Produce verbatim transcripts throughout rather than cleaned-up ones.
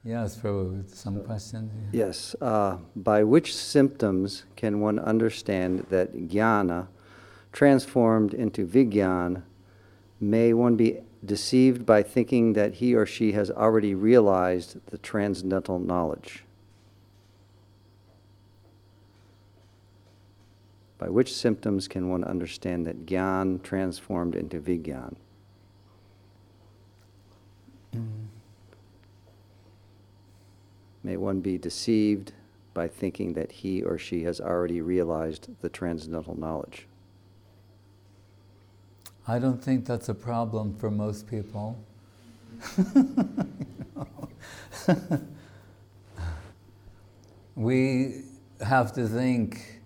Yes, Prabhu, some questions? Yeah. Yes. Uh, by which symptoms can one understand that jnana transformed into vigyan? May one be deceived by thinking that he or she has already realized the transcendental knowledge? By which symptoms can one understand that jnana transformed into vigyan? Mm. May one be deceived by thinking that he or she has already realized the transcendental knowledge? I don't think that's a problem for most people. You know? We have to think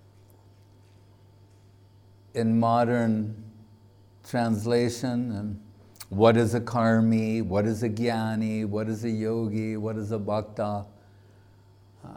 in modern translation, and what is a karmi, what is a jnani, what is a yogi, what is a bhakta. Uh,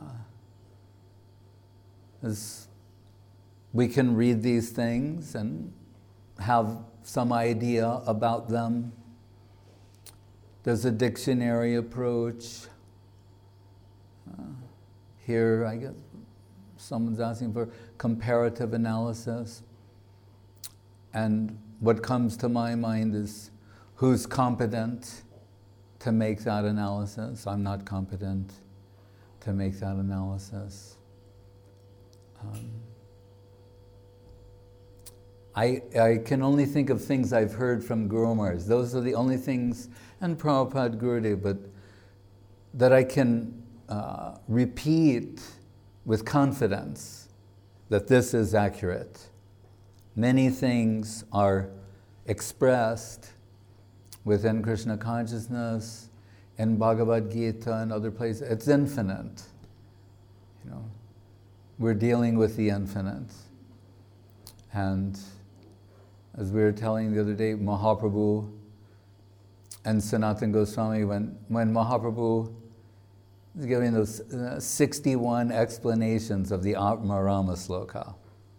as we can read these things and have some idea about them. There's a dictionary approach. Uh, here, I guess, someone's asking for comparative analysis. And what comes to my mind is, who's competent to make that analysis? I'm not competent to make that analysis. Um, I, I can only think of things I've heard from Guru Maharaj. Those are the only things, and Prabhupada Gurudev, but that I can uh, repeat with confidence that this is accurate. Many things are expressed within Krishna consciousness, in Bhagavad Gita and other places. It's infinite. You know, we're dealing with the infinite. And as we were telling the other day, Mahaprabhu and Sanatana Goswami, when, when Mahaprabhu was giving those uh, sixty-one explanations of the Atmarama Sloka.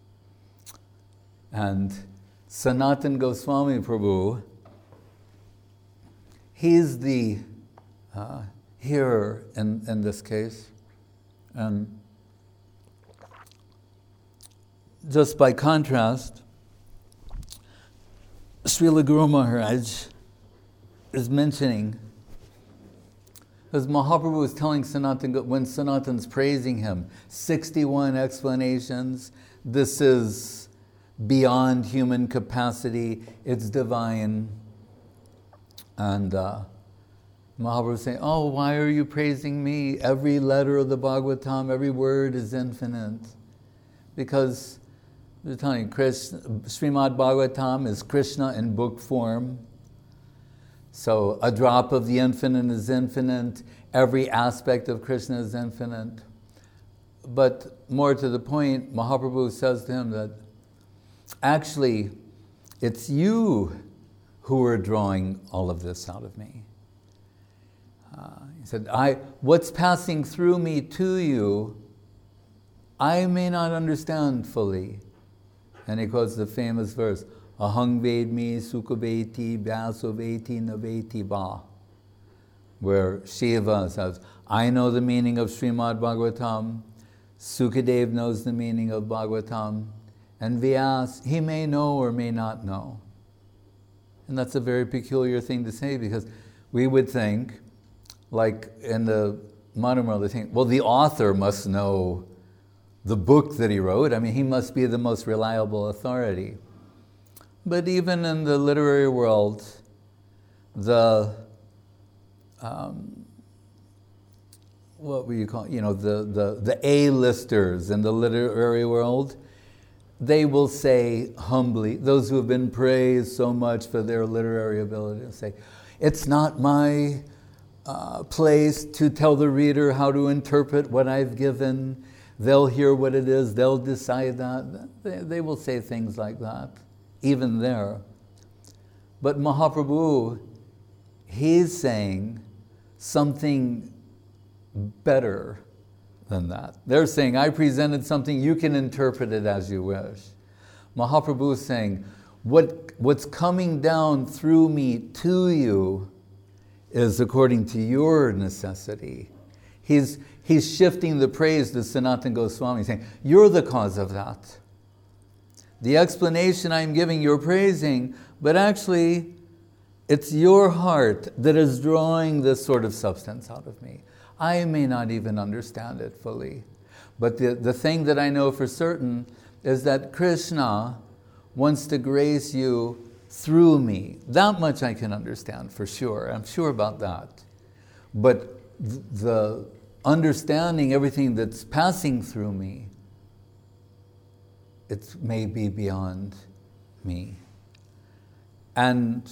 And Sanatana Goswami Prabhu, he's the uh, hearer in, in this case. And just by contrast, Srila Guru Maharaj is mentioning, as Mahaprabhu was telling Sanatana, when Sanatan's praising him, sixty-one explanations, this is beyond human capacity, it's divine. And uh, Mahaprabhu is saying, oh, why are you praising me? Every letter of the Bhagavatam, every word is infinite. Because they're telling you, Krishna, Srimad Bhagavatam is Krishna in book form. So a drop of the infinite is infinite. Every aspect of Krishna is infinite. But more to the point, Mahaprabhu says to him that actually it's you who are drawing all of this out of me. Uh, he said, I, what's passing through me to you, I may not understand fully. And he quotes the famous verse, Ahang vedmi sukhaveti vyasoveti naveti va, where Shiva says, I know the meaning of Srimad Bhagavatam, Sukadev knows the meaning of Bhagavatam, and Vyas, he may know or may not know. And that's a very peculiar thing to say, because we would think, like in the modern world, they think, well, the author must know the book that he wrote. I mean, he must be the most reliable authority. But even in the literary world, the, um, what would you call it? You know, the, the, the A-listers in the literary world, they will say humbly, those who have been praised so much for their literary ability, will say, it's not my uh, place to tell the reader how to interpret what I've given. They'll hear what it is, they'll decide that. They, they will say things like that, even there. But Mahaprabhu, he's saying something better than that. They're saying, I presented something, you can interpret it as you wish. Mahaprabhu is saying, what, what's coming down through me to you is according to your necessity. He's, he's shifting the praise to Sanatana Goswami, saying, you're the cause of that. The explanation I'm giving, you're praising, but actually, it's your heart that is drawing this sort of substance out of me. I may not even understand it fully, but the, the thing that I know for certain is that Krishna wants to grace you through me. That much I can understand for sure. I'm sure about that. But th- the understanding everything that's passing through me, it may be beyond me. And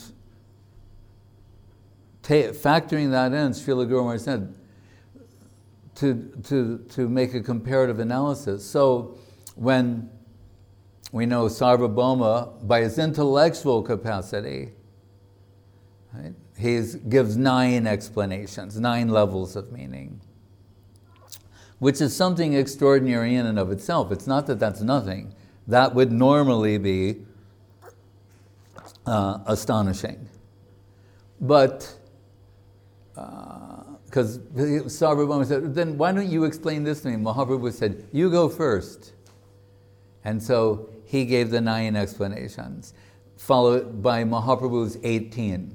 ta- factoring that in, Srila Guru Maharaj said, to, to, to make a comparative analysis. So when we know Sarvabhauma, by his intellectual capacity, right, he gives nine explanations, nine levels of meaning, which is something extraordinary in and of itself. It's not that that's nothing. That would normally be uh, astonishing. But, because uh, Sarvabhauma said, then why don't you explain this to me? Mahaprabhu said, you go first. And so he gave the nine explanations, followed by Mahaprabhu's eighteen.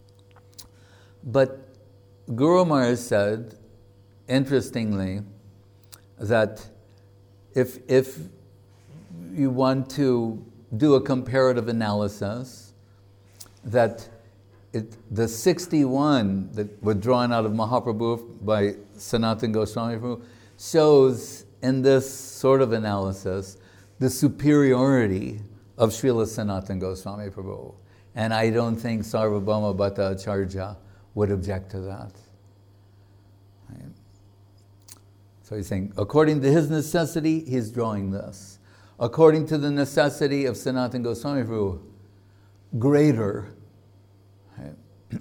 But Guru Maharaj said, interestingly, that if, if you want to do a comparative analysis, that it, the sixty-one that were drawn out of Mahaprabhu by Sanatana Goswami Prabhu shows in this sort of analysis the superiority of Srila Sanatana Goswami Prabhu. And I don't think Sarvabhauma Bhattacharya would object to that. Right? So he's saying, according to his necessity, he's drawing this. According to the necessity of Sanatana Goswami Prabhu, greater. Right?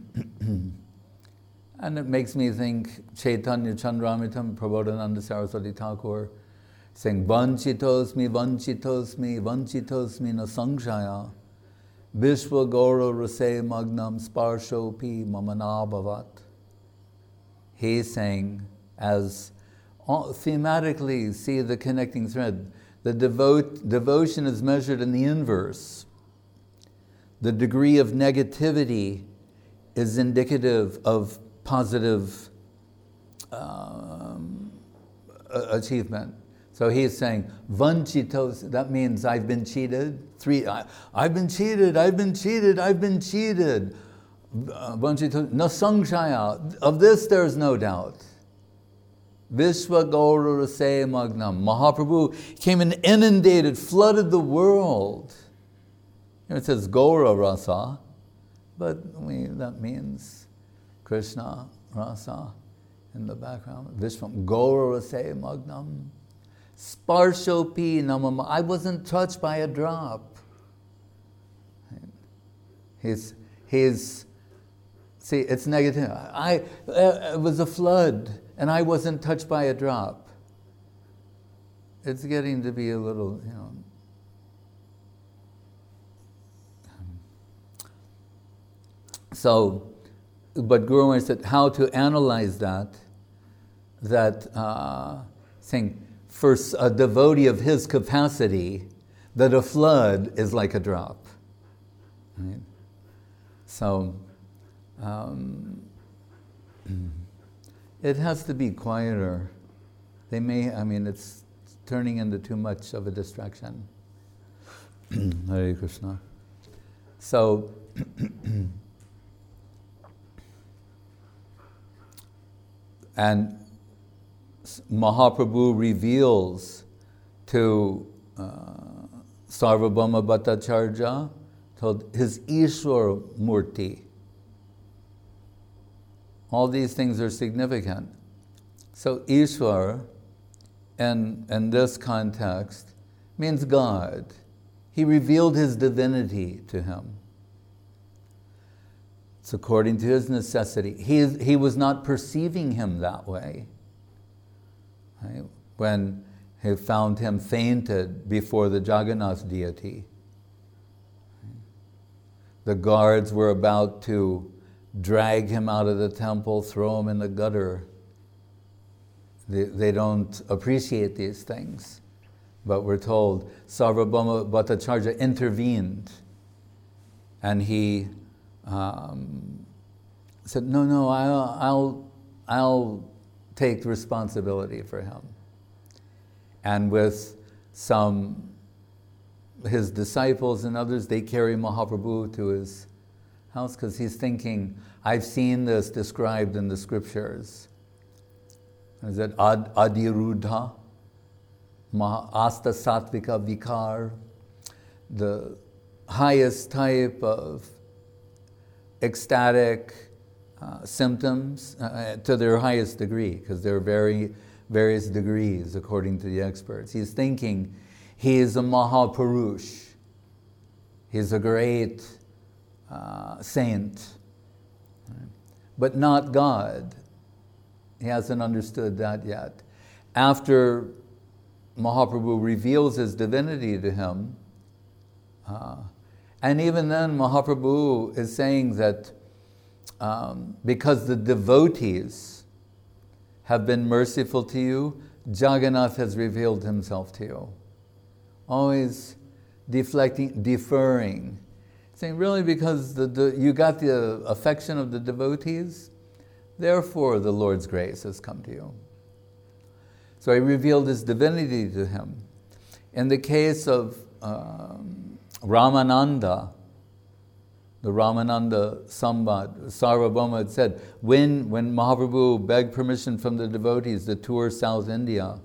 And it makes me think Chaitanya Chandramritam, Prabodhananda Saraswati Thakur, saying, Vanchitosmi, Vanchitosmi, Vanchitosmi na Sangshaya, Vishwa Gaura Rase Magnam Sparshopi Mamanabhavat. He's saying, as thematically see the connecting thread, the devote, devotion is measured in the inverse. The degree of negativity is indicative of positive um, achievement. So he's saying, vanchitos, that means I've been cheated. Three, I, I've been cheated, I've been cheated, I've been cheated. Vanchitos, na sangshaya, of this there's no doubt. Vishwa Gaura Rase Magnam. Mahaprabhu came and inundated, flooded the world. You know, it says Gaura Rasa, but we, that means Krishna Rasa in the background. Vishwa Gaura Rase Magnam. Sparshopi namama. I wasn't touched by a drop. He's, he's, see, it's negative. I, uh, it was a flood, and I wasn't touched by a drop. It's getting to be a little, you know. So, but Guru Maharaj said how to analyze that, that uh, saying, for a devotee of his capacity, that a flood is like a drop. Right? So, um, it has to be quieter. They may, I mean, it's turning into too much of a distraction. Hare Krishna. So, and Mahaprabhu reveals to uh, Sarvabhauma Bhattacharya told his Ishwar Murti. All these things are significant. So Ishwar, in, in this context, means God. He revealed his divinity to him. It's according to his necessity. He, he was not perceiving him that way. Right? When he found him fainted before the Jagannath deity. The guards were about to drag him out of the temple, throw him in the gutter. They, they don't appreciate these things. But we're told Sarvabhauma Bhattacharya intervened, and he um, said, no, no, I'll, I'll, I'll take responsibility for him. And with some, his disciples and others, they carry Mahaprabhu to his house because he's thinking, I've seen this described in the scriptures. Is it Ad, Adiruddha? Asta Sattvika Vikar, the highest type of ecstatic uh, symptoms uh, to their highest degree, because there are very various degrees according to the experts. He's thinking he is a Mahapurush. He's a great uh, saint, but not God. He hasn't understood that yet. After Mahaprabhu reveals his divinity to him, uh, and even then Mahaprabhu is saying that um, because the devotees have been merciful to you, Jagannath has revealed himself to you. Always deflecting, deferring, saying really because the, the, you got the affection of the devotees, therefore the Lord's grace has come to you. So he revealed his divinity to him. In the case of um, Ramananda, the Ramananda Samvad, Sarvabhauma had said, when, when Mahaprabhu begged permission from the devotees to tour South India,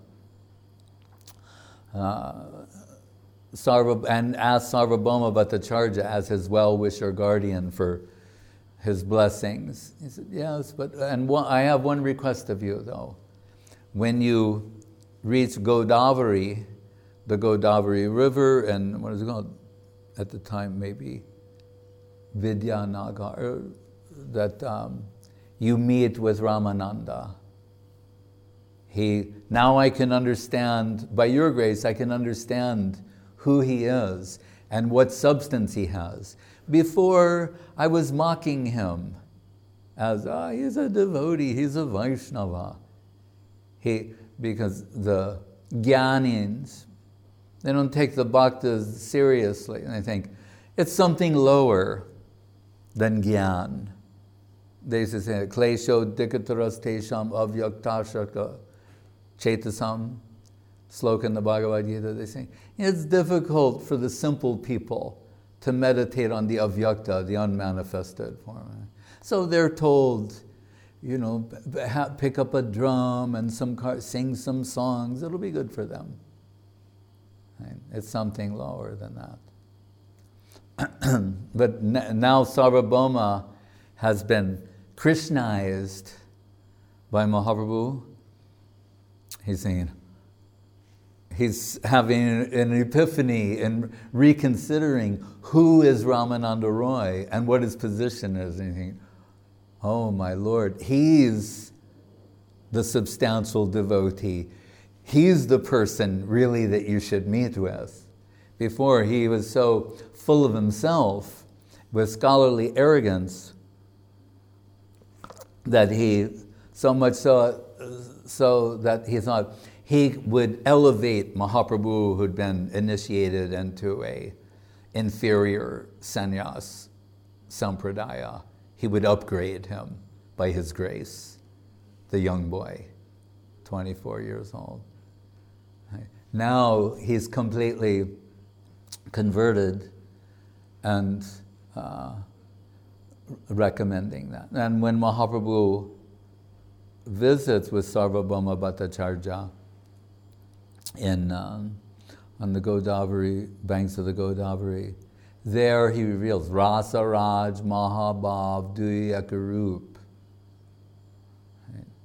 uh, Sarva, and asked Sarvabhauma Bhattacharya as his well-wisher guardian for his blessings. He said, yes, but and one, I have one request of you though. When you reach Godavari, the Godavari River, and what is it called at the time, maybe Vidyanagar, that um, you meet with Ramananda. He, now I can understand, by your grace, I can understand who he is and what substance he has. Before, I was mocking him as, ah, oh, he's a devotee, he's a Vaishnava. He, because the Jnanins, they don't take the bhaktas seriously. And they think, it's something lower than Gyan. They used to say, Klesho dikataras tesham avyaktashaka chetasam, sloka in the Bhagavad Gita. They say, it's difficult for the simple people to meditate on the avyakta, the unmanifested form. So they're told, you know, pick up a drum and some car, sing some songs. It'll be good for them. Right? It's something lower than that. But now Sarvabhauma has been Krishnaized by Mahaprabhu. He's saying, he's having an epiphany and reconsidering who is Ramananda Roy and what his position is. And he thinks, oh my Lord, he's the substantial devotee. He's the person really that you should meet with. Before, he was so full of himself with scholarly arrogance that he, so much so, so that he thought he would elevate Mahaprabhu, who'd been initiated into a inferior sannyas sampradaya. He would upgrade him by his grace, the young boy, twenty-four years old. Now he's completely converted and uh, recommending that. And when Mahaprabhu visits with Sarvabhauma Bhattacharya in, um, on the Godavari, banks of the Godavari, there he reveals Rasa Raj Mahabhav Duyakarup. Right.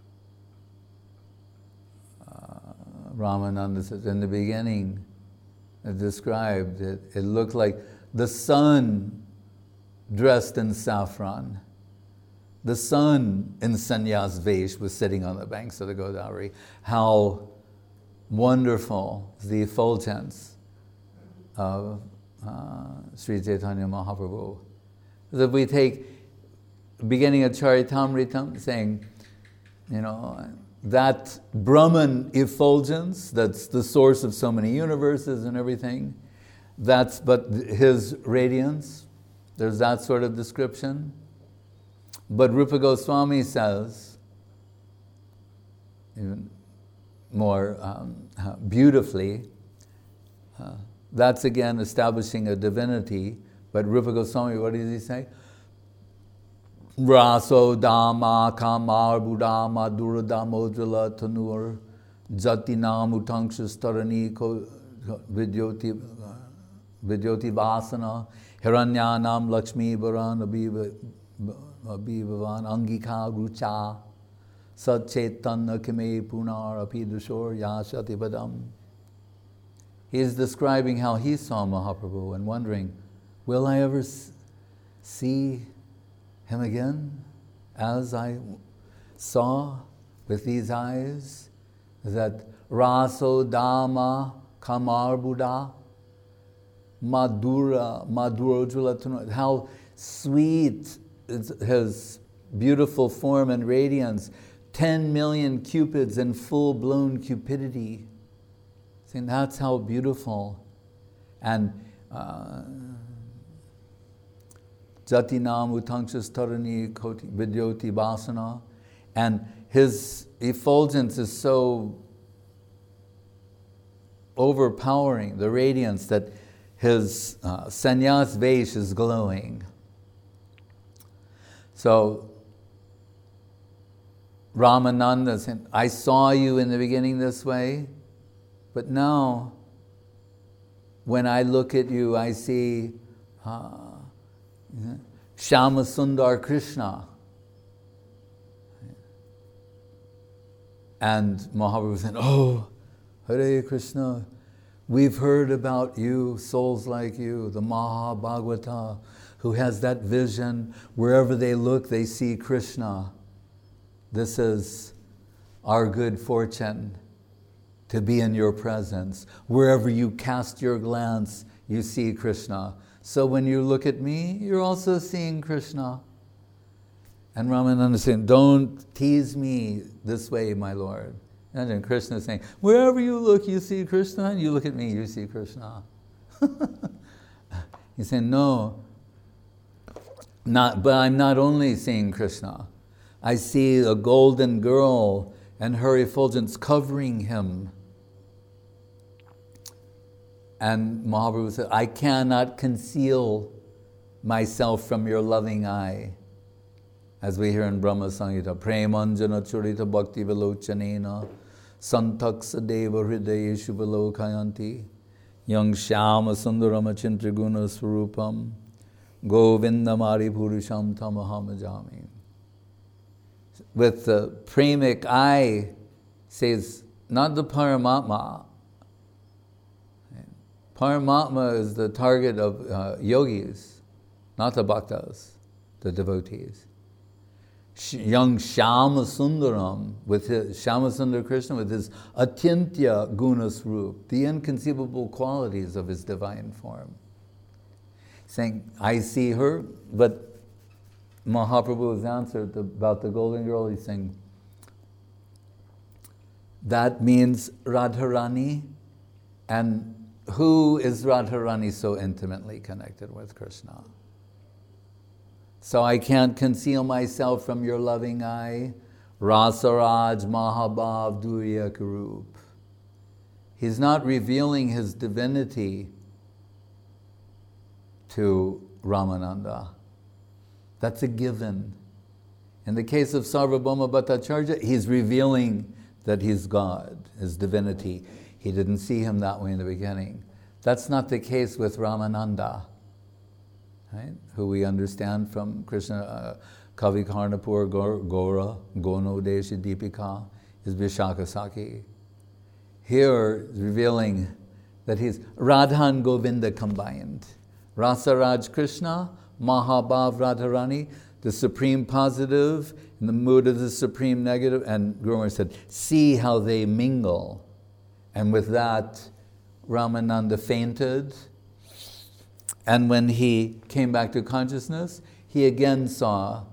Uh, Ramananda says, in the beginning, it described it, it looked like the sun dressed in saffron. The sun in sannyas vesh was sitting on the banks of the Godavari. How wonderful the effulgence of uh, Sri Chaitanya Mahaprabhu. If we take beginning of Charitamritam, saying, you know, that Brahman effulgence, that's the source of so many universes and everything, that's but his radiance. There's that sort of description. But Rupa Goswami says, even more um, beautifully, uh, that's again establishing a divinity. But Rupa Goswami, what does he say? Raso dama kamar budama duradamodrila tanur jati nam utanksha starani ko vidyoti vidyoti vasana hiranyanam lakshmi varan abhivavan angika rucha satchetanna kime punar apidushor yashati badam. He is describing how he saw Mahaprabhu and wondering, will I ever see him again as I saw with these eyes? That Raso Dama Kamar Buddha Madhura Madhurojula, how sweet is his beautiful form and radiance. Ten million cupids in full-blown cupidity. Saying that's how beautiful. And uh, Jatinam Utanksha Starani Koti Vidyoti Vasana. And his effulgence is so overpowering, the radiance, that his uh, sannyas vesh is glowing. So Ramananda said, I saw you in the beginning this way, but now when I look at you, I see uh, Shama Sundar Krishna. And Mahaprabhu said, oh, Hare Krishna, we've heard about you, souls like you, the Mahabhagavata, who has that vision. Wherever they look, they see Krishna. This is our good fortune, to be in your presence. Wherever you cast your glance, you see Krishna. So when you look at me, you're also seeing Krishna. And Ramananda saying, don't tease me this way, my Lord. And then Krishna saying, wherever you look, you see Krishna, and you look at me, you see Krishna. He's saying, no, not, but I'm not only seeing Krishna. I see a golden girl and her effulgence covering him. And Mahaprabhu said, I cannot conceal myself from your loving eye. As we hear in Brahma Samhita, Premanjana Churita Bhakti Vilochanena Santaksa Deva Hridayeshu Vilokayanti Yang Shyama Sundarama Chintraguna Swarupam Govindamari Purusham Tamahamajami. With the premic eye, says, not the Paramatma. Paramatma is the target of uh, yogis, not the bhaktas, the devotees. Young Shyama Sundaram, with his, Shyama Sundar Krishna, with his Atintya Gunasrup, the inconceivable qualities of his divine form. Saying, I see her, but Mahaprabhu's answer about the golden girl, he's saying, that means Radharani, and who is Radharani so intimately connected with Krishna? So I can't conceal myself from your loving eye. Rasaraj Mahabhav Durya Karup. He's not revealing his divinity to Ramananda. That's a given. In the case of Sarvabhauma Bhattacharya, he's revealing that he's God, his divinity. He didn't see him that way in the beginning. That's not the case with Ramananda, right? Who we understand from Krishna, uh, Kavi Karnapur Gora, Gono Desha Deepika, is Vishakasaki. Here, revealing that he's Radha and Govinda combined. Rasaraj Krishna, Mahabhav Radharani, the supreme positive in the mood of the supreme negative. And Guru Maharaj said, see how they mingle. And with that, Ramananda fainted. And when he came back to consciousness, he again saw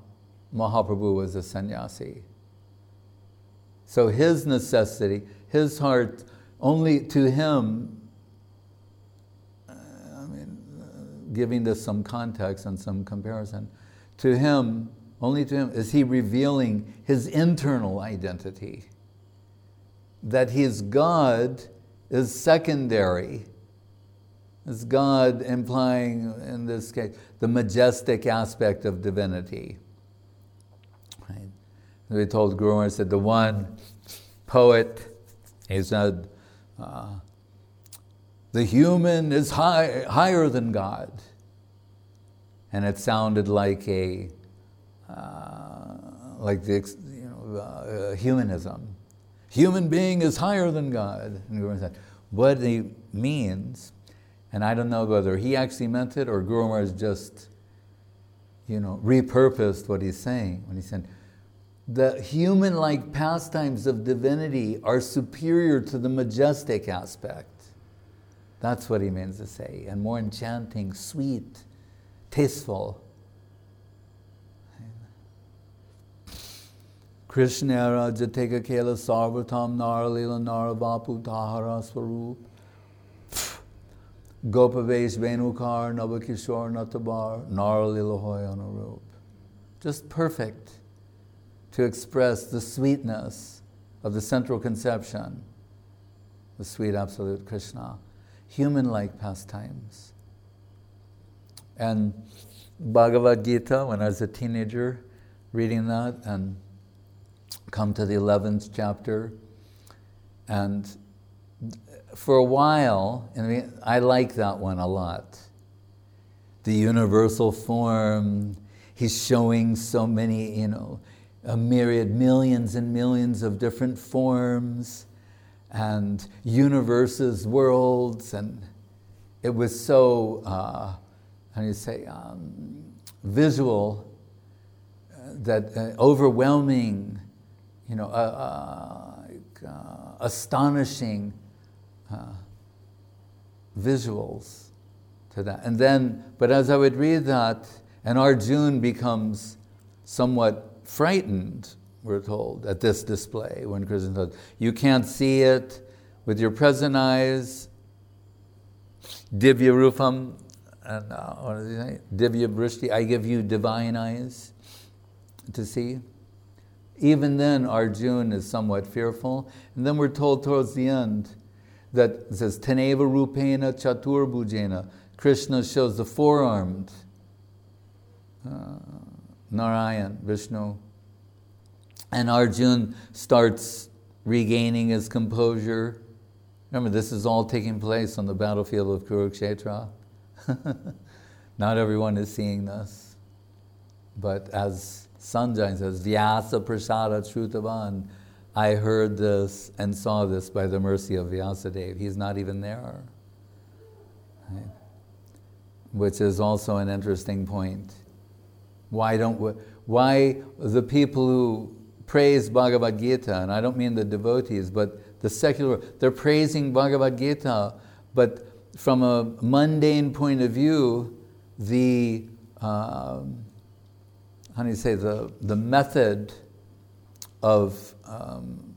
Mahaprabhu was a sannyasi. So his necessity, his heart, only to him, uh, I mean, uh, giving this some context and some comparison, to him, only to him is he revealing his internal identity. That his God is secondary. Is God implying, in this case, the majestic aspect of divinity. Right? We told Guru Maharaj, said the one poet, he said, uh, the human is high, higher than God. And it sounded like a, uh, like the, you know, uh, humanism. Human being is higher than God. And Guru Maharaj said, what he means, and I don't know whether he actually meant it or Guru Maharaj just, you know, repurposed what he's saying when he said, the human-like pastimes of divinity are superior to the majestic aspect. That's what he means to say, and more enchanting, sweet, tasteful. Krishna Rajateka Kela Sarvatam Naralila Naravapu Tahara Swarup Gopavesh Venukar Navakishore Natabar Naralila Hoyanarup. Just perfect to express the sweetness of the central conception, the sweet absolute Krishna, human-like pastimes. And Bhagavad Gita, when I was a teenager, reading that, and come to the eleventh chapter, and for a while, and I like that one a lot. The universal form, he's showing so many, you know, a myriad, millions and millions of different forms, and universes, worlds, and it was so, uh, how do you say, um, visual, uh, that uh, overwhelming, you know, uh, uh, uh, astonishing uh, visuals to that. And then, but as I would read that, and Arjuna becomes somewhat frightened, we're told, at this display, when Krishna says, you can't see it with your present eyes, divya rupam, and uh, what does he say? Divya brishti, I give you divine eyes to see. Even then, Arjuna is somewhat fearful. And then we're told towards the end that it says, Taneva rupena chatur bhujena. Krishna shows the four-armed uh, Narayan, Vishnu. And Arjuna starts regaining his composure. Remember, this is all taking place on the battlefield of Kurukshetra. Not everyone is seeing this. But as Sanjay says, Vyasa prasada shrutavan, I heard this and saw this by the mercy of Vyasadeva. He's not even there. Right? Which is also an interesting point. Why don't we, why the people who praise Bhagavad Gita, and I don't mean the devotees, but the secular, they're praising Bhagavad Gita, but from a mundane point of view, the um, how do you say, the, the method of um,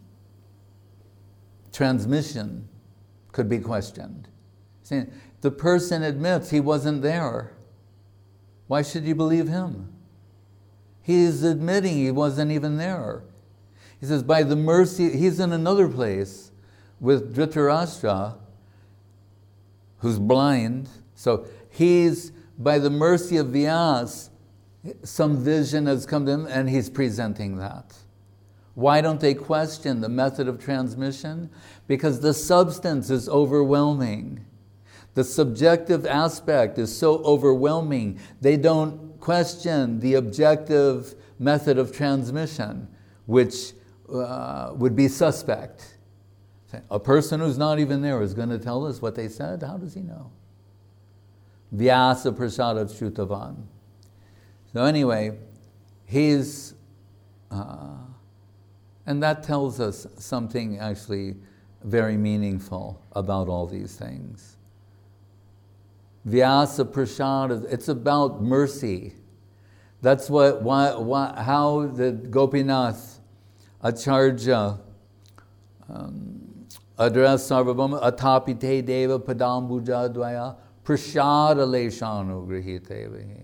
transmission could be questioned. See, the person admits he wasn't there. Why should you believe him? He's admitting he wasn't even there. He says, by the mercy, he's in another place with Dhritarashtra, who's blind. So he's, by the mercy of Vyas, some vision has come to him and he's presenting that. Why don't they question the method of transmission? Because the substance is overwhelming. The subjective aspect is so overwhelming, they don't question the objective method of transmission, which uh, would be suspect. A person who's not even there is going to tell us what they said? How does he know? Vyasa prasada shrutavan. So anyway, he's, uh, and that tells us something actually very meaningful about all these things. Vyasa prasada, it's about mercy. That's what, why, why, how the Gopinath Acharya um, addressed Sarvabhauma, Atapite Deva Padambuja Dvaya Prashada Leshanu Grihite Vihi.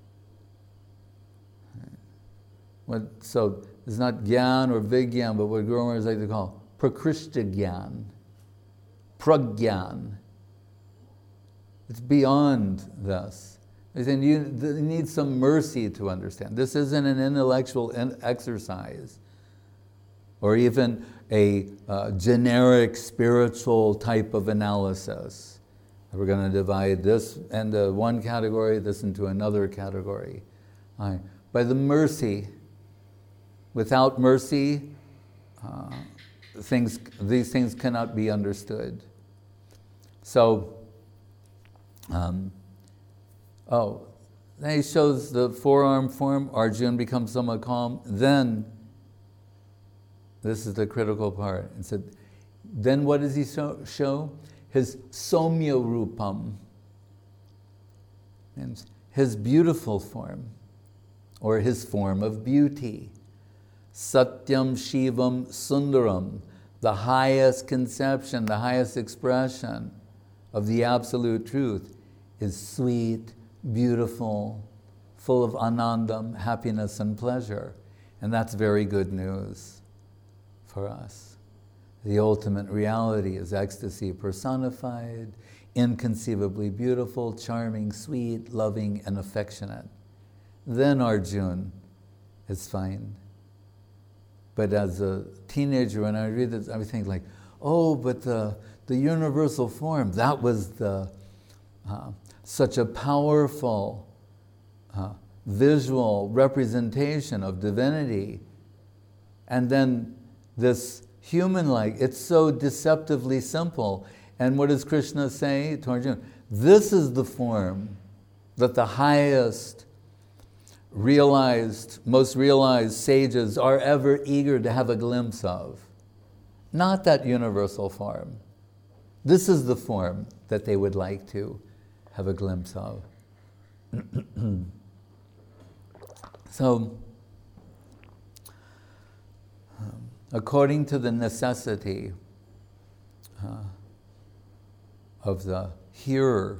So it's not Gyan or Vigyan, but what Guru Maharaj like to call Prakrishta Gyan, Pragyan. It's beyond this. And you, you need some mercy to understand. This isn't an intellectual exercise or even a uh, generic spiritual type of analysis. We're going to divide this into one category, this into another category. Right. By the mercy, without mercy, uh, things, these things cannot be understood. So, um, oh, then he shows the forearm form, Arjuna becomes somewhat calm, then, this is the critical part, it said, then what does he show? show? His Somya Rupam, means his beautiful form, or his form of beauty. Satyam Shivam Sundaram, the highest conception, the highest expression of the absolute truth, is sweet, beautiful, full of anandam, happiness and pleasure. And that's very good news for us. The ultimate reality is ecstasy personified, inconceivably beautiful, charming, sweet, loving, and affectionate. Then Arjuna is fine. But as a teenager, when I read this, I was thinking like, oh, but the, the universal form, that was the uh, such a powerful uh, visual representation of divinity. And then this human-like, it's so deceptively simple. And what does Krishna say to Arjuna? This is the form that the highest realized, most realized sages are ever eager to have a glimpse of. Not that universal form. This is the form that they would like to have a glimpse of. So, um, according to the necessity uh, of the hearer,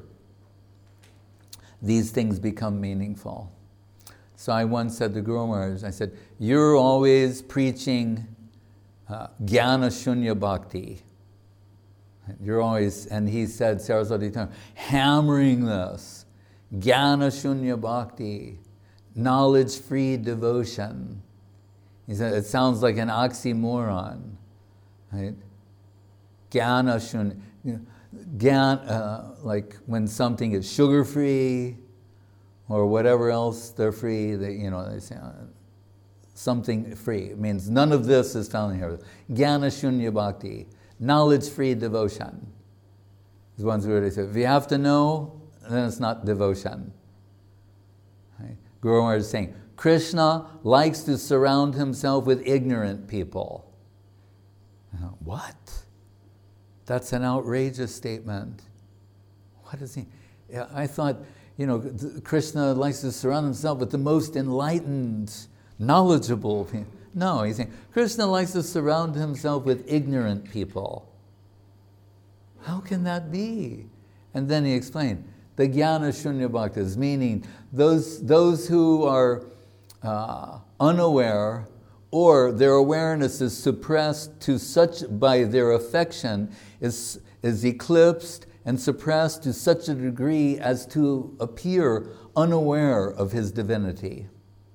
these things become meaningful. So I once said to Guru Maharaj, I said, you're always preaching uh, Jnana Shunya Bhakti. You're always, and he said, Saraswati Thakur, hammering this, Jnana Shunya Bhakti, knowledge-free devotion. He said, it sounds like an oxymoron, right? Jnana Shunya, you know, Gyan, uh, like when something is sugar-free, or whatever else they're free, they, you know, they say uh, something free. It means none of this is found here. Jnana Shunya Bhakti, knowledge-free devotion. Is ones where they say, if you have to know, then it's not devotion. Right? Guru Maharaj is saying, Krishna likes to surround himself with ignorant people. You know, what? That's an outrageous statement. What is he? Yeah, I thought, you know, Krishna likes to surround himself with the most enlightened, knowledgeable people. No, he's saying, Krishna likes to surround himself with ignorant people. How can that be? And then he explained, the Jnana Shunya Bhaktas, meaning those, those who are uh, unaware, or their awareness is suppressed to such, by their affection, is, is eclipsed and suppressed to such a degree as to appear unaware of his divinity.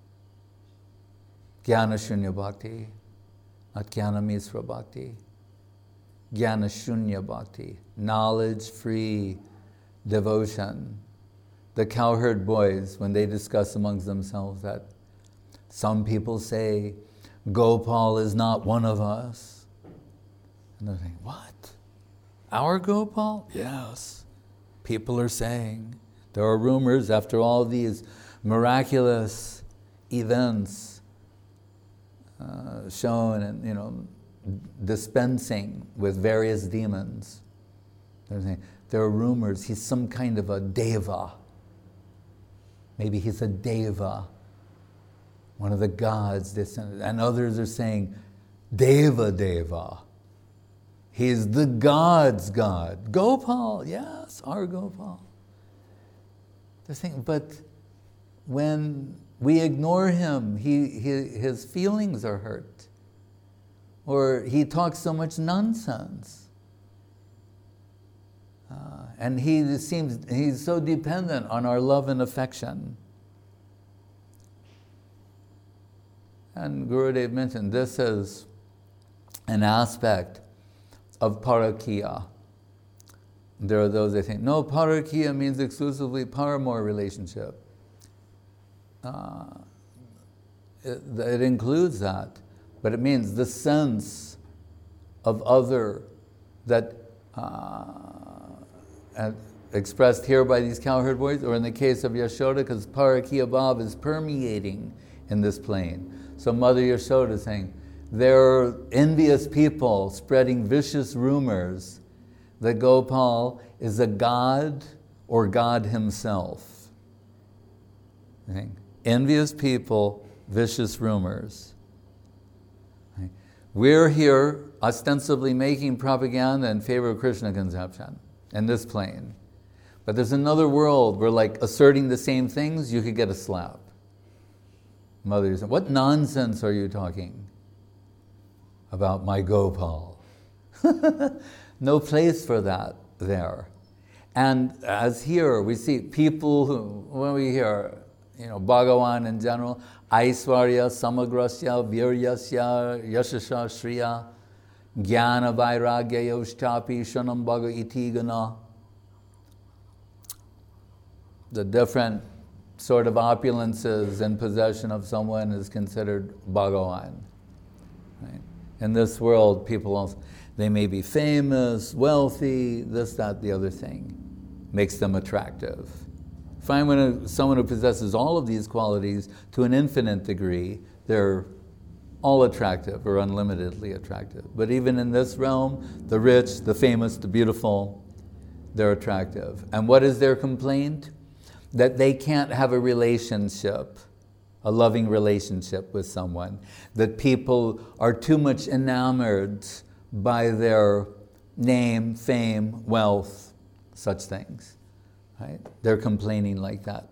Jnana Shunya Bhakti, not Jnana Misra Bhakti. Jnana Shunya Bhakti, knowledge-free devotion. The cowherd boys, when they discuss amongst themselves that some people say, Gopal is not one of us. And they're saying, what? Our Gopal? Yes. People are saying. There are rumors after all these miraculous events uh, shown and, you know, dispensing with various demons. They're saying, there are rumors he's some kind of a deva. Maybe he's a deva one of the gods descended. And others are saying, Deva Deva. He is the God's God. Gopal, yes, our Gopal. They're saying, but when we ignore him, he, he, his feelings are hurt. Or he talks so much nonsense. Uh, and he seems, he's so dependent on our love and affection. And Gurudev mentioned this is an aspect of parakiya. There are those that think, no, parakiya means exclusively paramour relationship. Uh, it, it includes that, but it means the sense of other that uh, and expressed here by these cowherd boys, or in the case of Yashoda, because parakiya bhav is permeating in this plane. So Mother Yashoda is saying, there are envious people spreading vicious rumors that Gopal is a god or God himself. Okay. Envious people, vicious rumors. Okay. We're here ostensibly making propaganda in favor of Krishna conception in this plane. But there's another world where, like, asserting the same things, you could get a slap. Mother said, what nonsense are you talking about my Gopal? No place for that there. And as here, we see people who, when we hear, you know, Bhagavan in general, Aiswarya, Samagrasya, Viryasya, Yashasha, Shriya, Jnana, Vairagya, Yoshtapi, Shanam, Bhaga, Itigana. The different sort of opulences in possession of someone is considered Bhagavan. Right? In this world, people also, they may be famous, wealthy, this, that, the other thing, makes them attractive. Find when a, someone who possesses all of these qualities to an infinite degree, they're all attractive or unlimitedly attractive. But even in this realm, the rich, the famous, the beautiful, they're attractive. And what is their complaint? That they can't have a relationship, a loving relationship with someone. That people are too much enamored by their name, fame, wealth, such things. Right? They're complaining like that.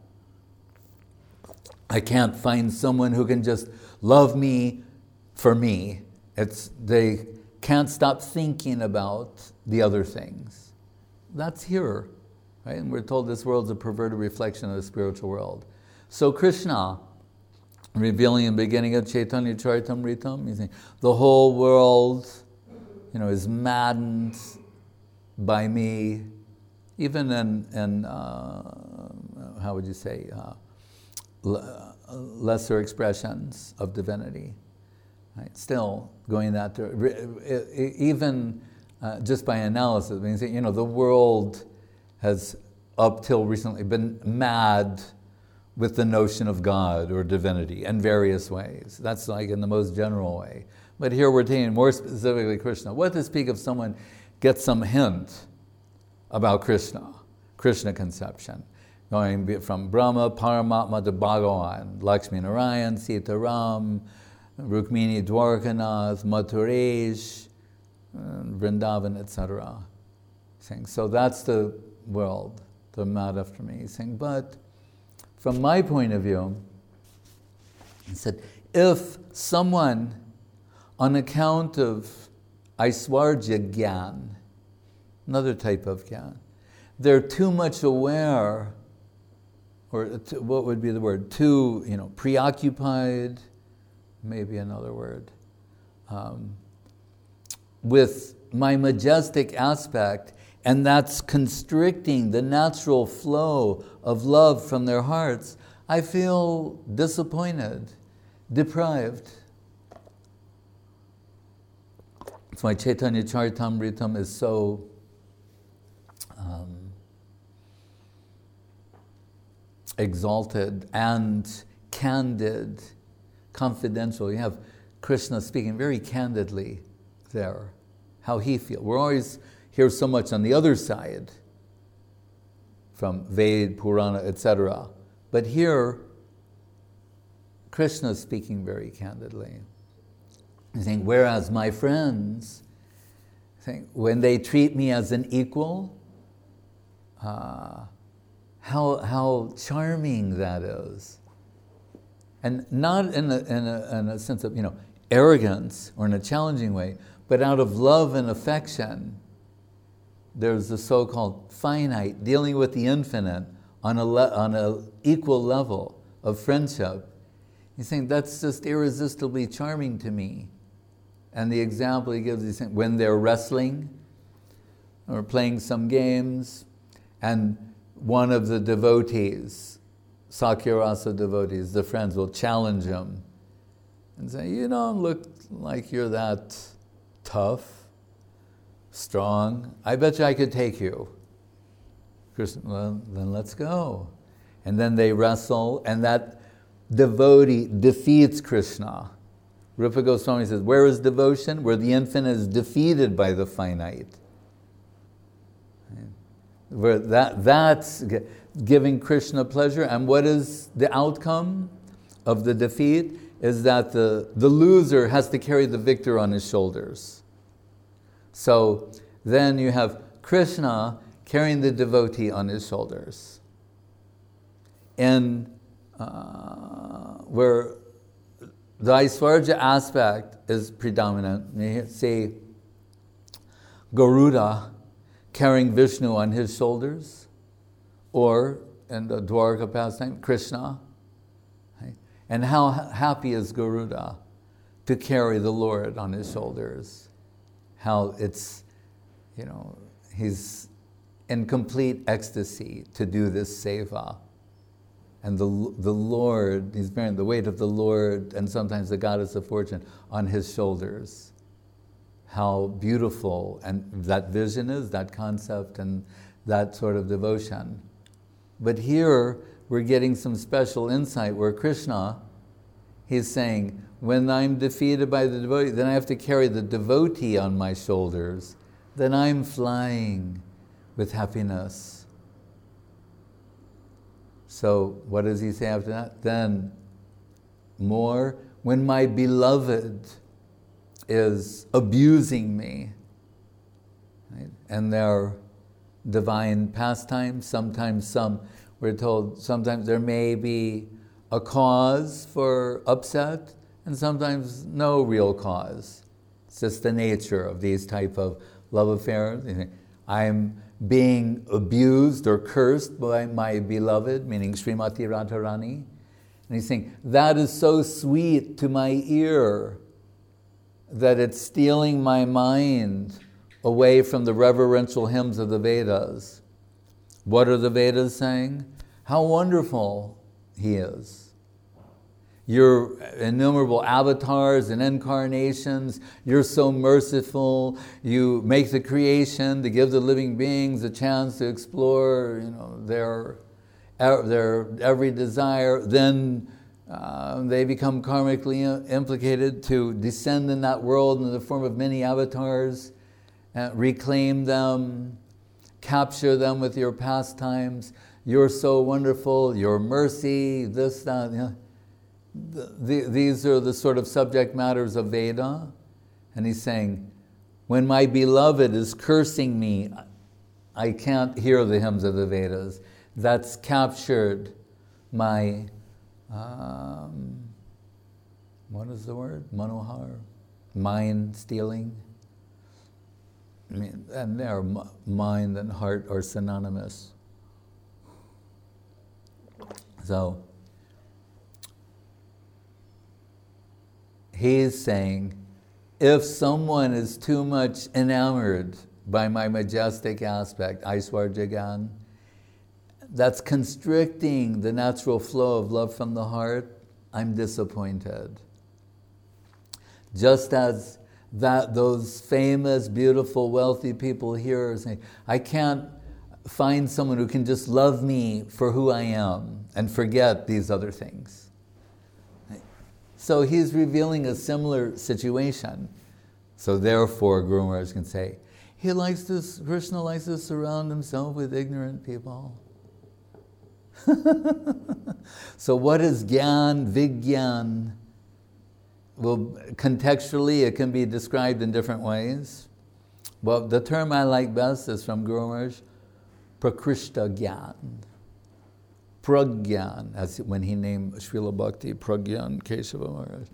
I can't find someone who can just love me for me. It's, they can't stop thinking about the other things. That's here. Right? And we're told this world's a perverted reflection of the spiritual world. So Krishna, revealing in the beginning of Chaitanya Charitamrita, he's saying, the whole world, you know, is maddened by me, even in, in uh, how would you say, uh, l- lesser expressions of divinity. Right? Still going that direction. Even uh, just by analysis, means you know the world has up till recently been mad with the notion of God or divinity in various ways. That's like in the most general way. But here we're taking more specifically Krishna. What to speak of someone gets some hint about Krishna, Krishna conception, going from Brahma, Paramatma to Bhagavan, Lakshmi Narayan, Sita Ram, Rukmini Dwarkanath, Mathuresh, Vrindavan, et cetera. So that's the world, the mad after me. He's saying, but from my point of view, he said, if someone on account of Aiswarja Gyan, another type of Gyan, they're too much aware, or t- what would be the word, too, you know, preoccupied, maybe another word, um, with my majestic aspect, and that's constricting the natural flow of love from their hearts, I feel disappointed, deprived. That's why Chaitanya Charitamrita is so um, exalted and candid, confidential. You have Krishna speaking very candidly there, how he feels. We're always hear so much on the other side, from Ved, Purana, et cetera. But here, Krishna is speaking very candidly. He's saying, whereas my friends, saying, when they treat me as an equal, uh, how, how charming that is. And not in a, in, a, in a sense of, you know, arrogance or in a challenging way, but out of love and affection. There's the so-called finite, dealing with the infinite on a le- on an equal level of friendship. He's saying that's just irresistibly charming to me. And the example he gives is when they're wrestling or playing some games, and one of the devotees, Sakyarasa devotees, the friends will challenge him and say, you don't look like you're that tough, strong. I bet you I could take you. Krishna, well, then let's go. And then they wrestle, and that devotee defeats Krishna. Rupa Goswami says, where is devotion? Where the infinite is defeated by the finite. Where that, that's giving Krishna pleasure. And what is the outcome of the defeat? Is that the, the loser has to carry the victor on his shoulders. So then you have Krishna carrying the devotee on his shoulders. And uh, where the Aishwarya aspect is predominant, you see Garuda carrying Vishnu on his shoulders, or in the Dwarka pastime, Krishna. Right? And how happy is Garuda to carry the Lord on his shoulders? How it's, you know, he's in complete ecstasy to do this seva. And the, the Lord, he's bearing the weight of the Lord and sometimes the goddess of fortune on his shoulders. How beautiful and that vision is, that concept and that sort of devotion. But here we're getting some special insight where Krishna, he's saying, when I'm defeated by the devotee, then I have to carry the devotee on my shoulders. Then I'm flying with happiness. So what does he say after that? Then more, when my beloved is abusing me, right? And their divine pastimes, sometimes some, we're told, sometimes there may be a cause for upset, and sometimes no real cause. It's just the nature of these type of love affairs. I'm being abused or cursed by my beloved, meaning Srimati Radharani. And he's saying, that is so sweet to my ear that it's stealing my mind away from the reverential hymns of the Vedas. What are the Vedas saying? How wonderful he is. Your innumerable avatars and incarnations, you're so merciful, you make the creation to give the living beings a chance to explore, you know, their, their every desire. Then uh, they become karmically implicated to descend in that world in the form of many avatars, uh, reclaim them, capture them with your pastimes. You're so wonderful, your mercy, this, that, you know. The, the, these are the sort of subject matters of Veda. And he's saying, when my beloved is cursing me, I can't hear the hymns of the Vedas. That's captured my, um, what is the word? Manohar? Mind stealing? I mean, and their mind and heart are synonymous. So, he's saying, if someone is too much enamored by my majestic aspect, Aishwarya Gyan, that's constricting the natural flow of love from the heart, I'm disappointed. Just as that those famous, beautiful, wealthy people here are saying, I can't find someone who can just love me for who I am and forget these other things. So he's revealing a similar situation. So therefore, Guru Maharaj can say, he likes to, Krishna likes to surround himself with ignorant people. So what is Gyan, Vigyan? Well, contextually, it can be described in different ways. Well, the term I like best is from Guru Maharaj, Prakrishta Gyan. Pragyan, as when he named Srila Bhakti Pragyan Keshava Maharaj,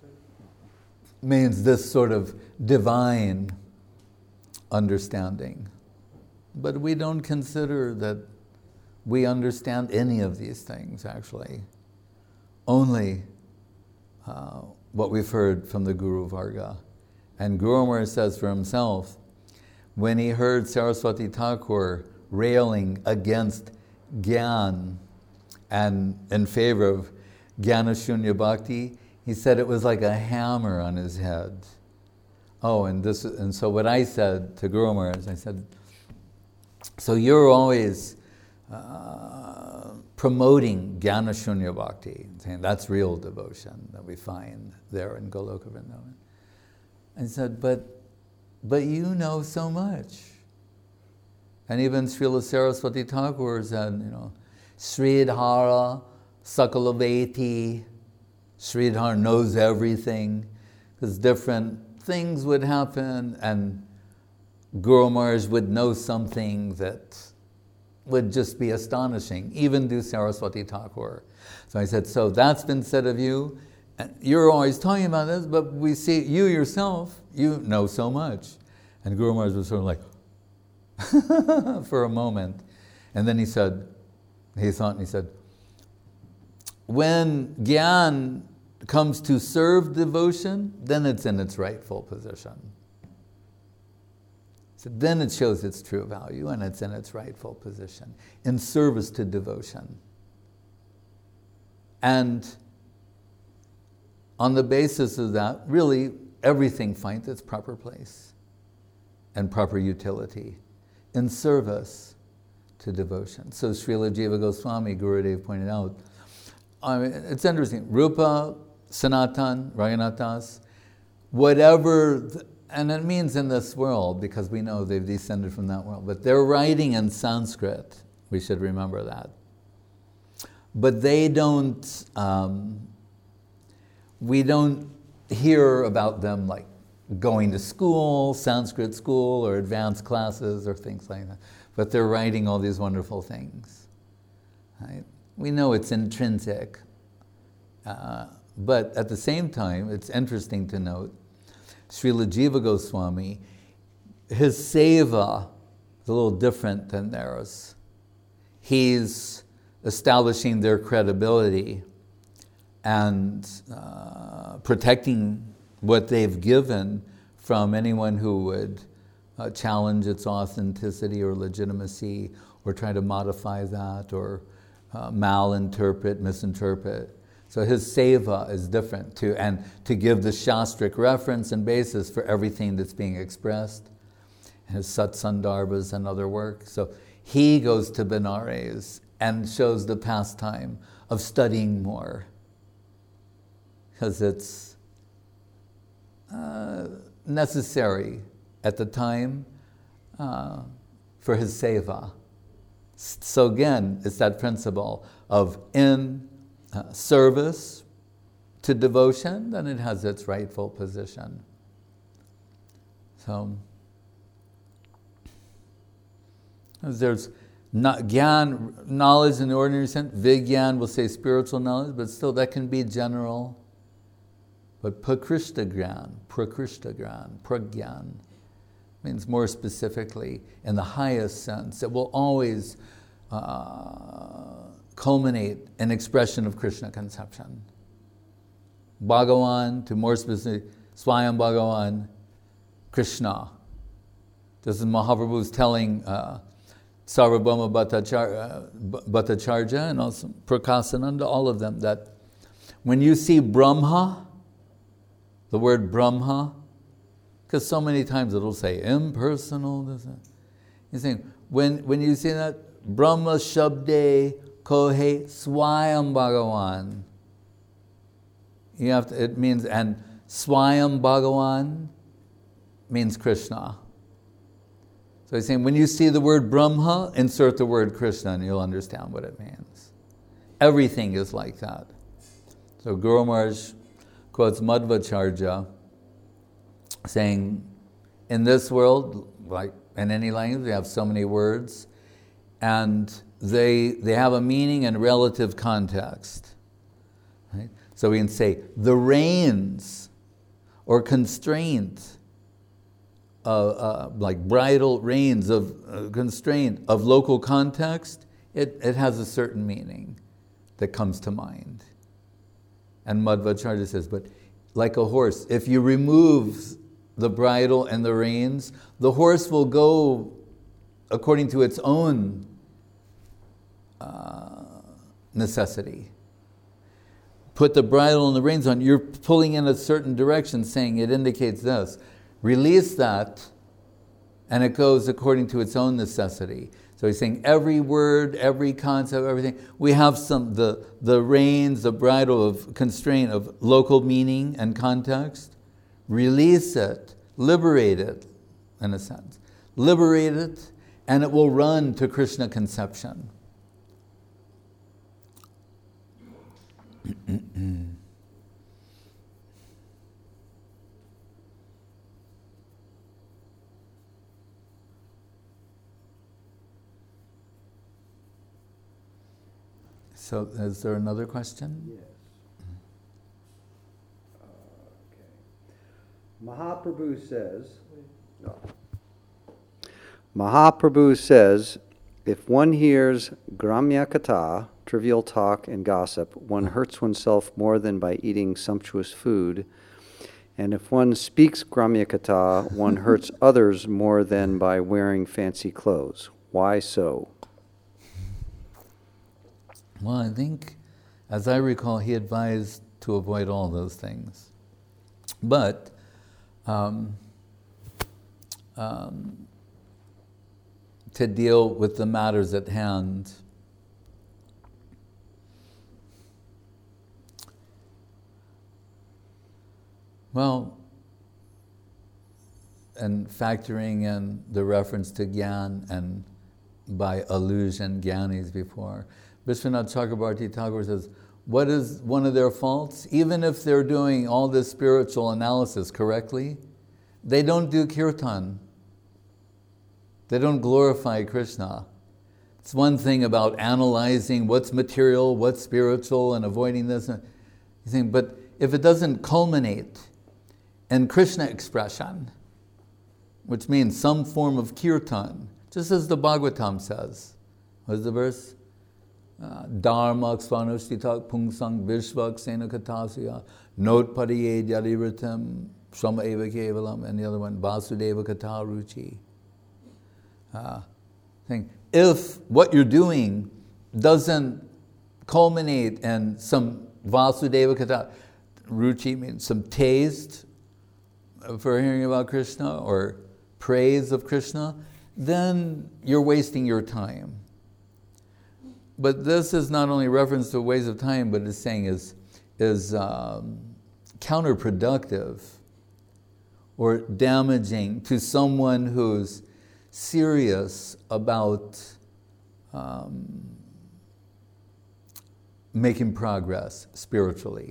means this sort of divine understanding. But we don't consider that we understand any of these things, actually. Only uh, what we've heard from the Guru Varga. And Guru Maharaj says for himself, when he heard Saraswati Thakur railing against Gyan and in favor of Jnana Shunya Bhakti, he said it was like a hammer on his head. Oh, and this, and so what I said to Guru Maharaj, I said, so you're always uh, promoting Jnana Shunya Bhakti, saying that's real devotion that we find there in Goloka Vrindavan. I said, but, but you know so much. And even Srila Saraswati Thakur said, you know, Sridhara Sakalaveti, Sridhar knows everything, because different things would happen, and Guru Maharaj would know something that would just be astonishing, even to Saraswati Thakur. So I said, so that's been said of you, and you're always talking about this, but we see you yourself, you know so much. And Guru Maharaj was sort of like, for a moment. And then he said, he thought and he said, when Gyan comes to serve devotion, then it's in its rightful position. So then it shows its true value and it's in its rightful position, in service to devotion. And on the basis of that, really everything finds its proper place and proper utility in service to devotion. So Srila Jiva Goswami, Gurudev pointed out, I mean, it's interesting, Rupa, Sanatan, Raghunathas, whatever, th- and it means in this world, because we know they've descended from that world, but they're writing in Sanskrit, we should remember that. But they don't, um, we don't hear about them like going to school, Sanskrit school, or advanced classes, or things like that. But they're writing all these wonderful things, right? We know it's intrinsic, uh, but at the same time, it's interesting to note, Srila Jiva Goswami, his seva is a little different than theirs. He's establishing their credibility and uh, protecting what they've given from anyone who would uh, challenge its authenticity or legitimacy, or try to modify that, or uh, malinterpret, misinterpret. So his seva is different too, and to give the shastric reference and basis for everything that's being expressed, his satsandarbhas and other work. So he goes to Benares and shows the pastime of studying more, because it's uh, necessary at the time uh, for his seva. So again, it's that principle of in uh, service to devotion, then it has its rightful position. So there's not gyan, knowledge in the ordinary sense. Vigyan will say spiritual knowledge, but still that can be general. But prakrishta gyan, prakrishta gyan, pragyan, means more specifically, in the highest sense, it will always uh, culminate in expression of Krishna conception. Bhagavan, to more specific, Swayam Bhagavan, Krishna. This is Mahaprabhu's telling uh, Sarvabhauma Bhattacharya, Bhattacharya and also Prakasananda, all of them, that when you see Brahma, the word Brahma, because so many times it'll say impersonal, this, that. He's saying, when, when you see that, Brahma Shabde Kohe Swayam Bhagavan, you have to, it means, and Swayam Bhagavan means Krishna. So he's saying, when you see the word Brahma, insert the word Krishna and you'll understand what it means. Everything is like that. So Guru Maharaj quotes Madhvacharya saying, in this world, like in any language, we have so many words, and they they have a meaning and relative context. Right? So we can say the reins or constraint, uh, uh, like bridle reins of uh, constraint of local context, it, it has a certain meaning that comes to mind. And Madhvacharya says, but like a horse, if you remove the bridle and the reins, the horse will go according to its own uh, necessity. Put the bridle and the reins on, you're pulling in a certain direction, saying it indicates this. Release that, and it goes according to its own necessity. So he's saying every word, every concept, everything, we have some, the, the reins, the bridle of constraint of local meaning and context. Release it, liberate it, in a sense. Liberate it, and it will run to Krishna conception. So, is there another question? Yes. Uh, okay. Mahaprabhu says, no. Mahaprabhu says, if one hears Gramya Katha, trivial talk and gossip, one hurts oneself more than by eating sumptuous food. And if one speaks Gramya Katha, one hurts others more than by wearing fancy clothes. Why so? Well, I think, as I recall, he advised to avoid all those things. But um, um, to deal with the matters at hand, well, and factoring in the reference to Gyan and by allusion, Gyanis before, Vishwanath Chakrabarti Thakur says, what is one of their faults? Even if they're doing all this spiritual analysis correctly, they don't do kirtan. They don't glorify Krishna. It's one thing about analyzing what's material, what's spiritual, and avoiding this. You think, but if it doesn't culminate in Krishna expression, which means some form of kirtan, just as the Bhagavatam says, what's the verse? Dharma svanushtita pungsang vishvak sena katasya not pariye yadivritam sama eva kevalam, and the other one vasudeva kata ruchi. Uh, thing. If what you're doing doesn't culminate in some vasudeva kata ruchi, means some taste for hearing about Krishna or praise of Krishna, then you're wasting your time. But this is not only reference to waste of time, but it's saying is, is um, counterproductive or damaging to someone who's serious about um, making progress spiritually.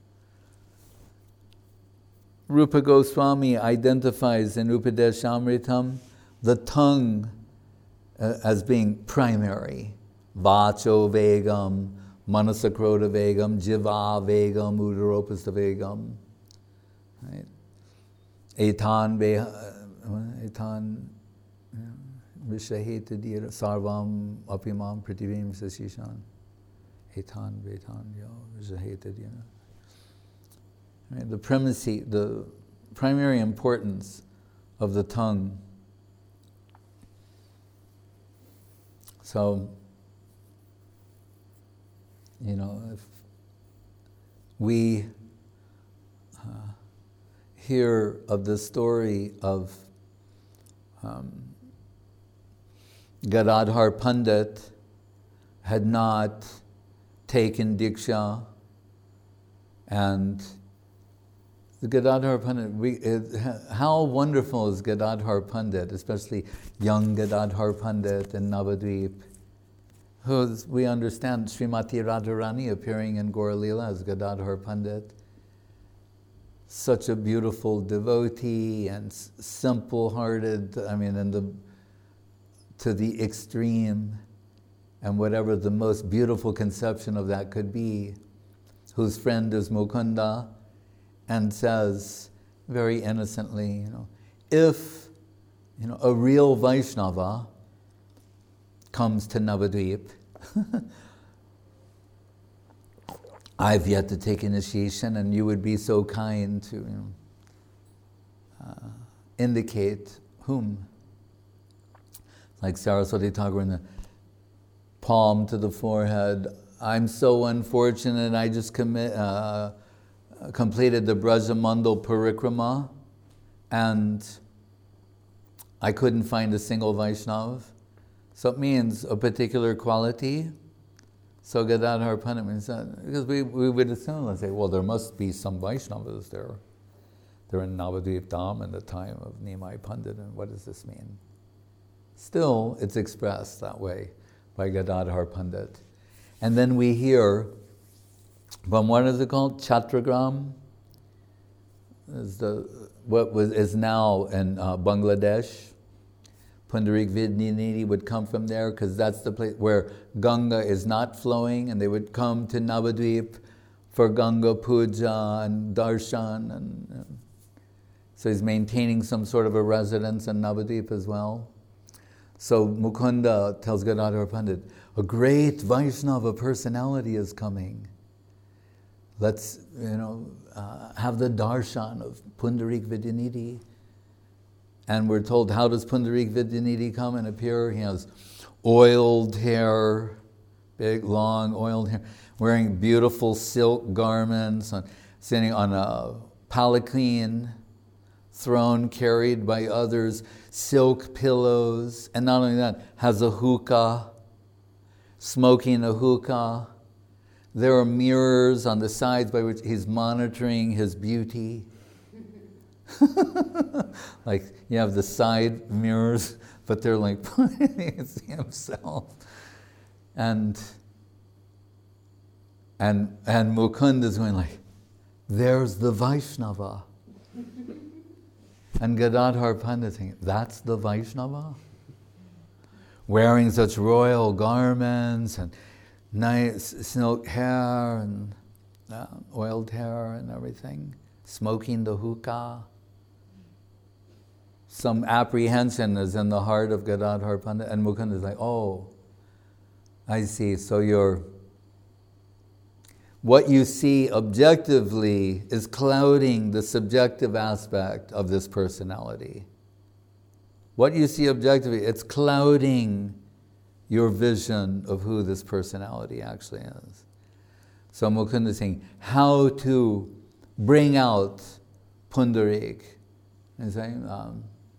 Rupa Goswami identifies in Upadeshamritam the tongue uh, as being primary. Vacho vegam, manasakroda vegam, jiva vegam, udaropasta vegam. Right? Etan etan vishaheta dira sarvam apimam prativim sasishan. Etan vetan yo vishaheta dira. Right? The primacy, the primary importance of the tongue. So, you know, if we uh, hear of the story of um, Gadadhar Pandit had not taken Diksha, and the Gadadhar Pandit, we, it, how wonderful is Gadadhar Pandit, especially young Gadadhar Pandit in Navadvip. who we understand Srimati Radharani appearing in Gaura Leela as Gadadhar Pandit. Such a beautiful devotee and s- simple-hearted, I mean, in the, to the extreme, and whatever the most beautiful conception of that could be, whose friend is Mukunda, and says very innocently, you know, if you know a real Vaishnava comes to Navadvip, I've yet to take initiation, and you would be so kind to, you know, uh, indicate whom. Like Saraswati Thakur in the palm to the forehead. I'm so unfortunate, I just commit, uh, completed the Brajamandal Parikrama, and I couldn't find a single Vaishnav. So it means a particular quality. So Gadadhar Pandit means that, because we, we would assume and say, well, there must be some Vaishnavas there. They're in Navadvip Dham in the time of Nimai Pandit, and what does this mean? Still, it's expressed that way by Gadadhar Pandit. And then we hear from, what is it called? Chatragram? Is the, what was, is now in uh, Bangladesh. Pundarik Vidyanidhi would come from there because that's the place where Ganga is not flowing, and they would come to Navadvip for Ganga Puja and Darshan. And, and so he's maintaining some sort of a residence in Navadvip as well. So Mukunda tells Gadadhar Pandit, a great Vaishnava personality is coming. Let's, you know, uh, have the darshan of Pundarik Vidyanidhi. And we're told, how does Pundarik Vidyanidhi come and appear? He has oiled hair, big, long, oiled hair, wearing beautiful silk garments, on, sitting on a palanquin, throne carried by others, silk pillows, and not only that, has a hookah, smoking a hookah. There are mirrors on the sides by which he's monitoring his beauty. Like you have the side mirrors, but they're like pointing at himself. And and and Mukund is going like, there's the Vaishnava. And Gadadhar Pandit thinking, that's the Vaishnava? Wearing such royal garments and nice silk hair and uh, oiled hair and everything, smoking the hookah. Some apprehension is in the heart of Gadadhar Pandit, and Mukund is like, oh, I see, so you're, what you see objectively is clouding the subjective aspect of this personality. What you see objectively, it's clouding your vision of who this personality actually is. So Mukund is saying how to bring out Pundarik. He's saying, um,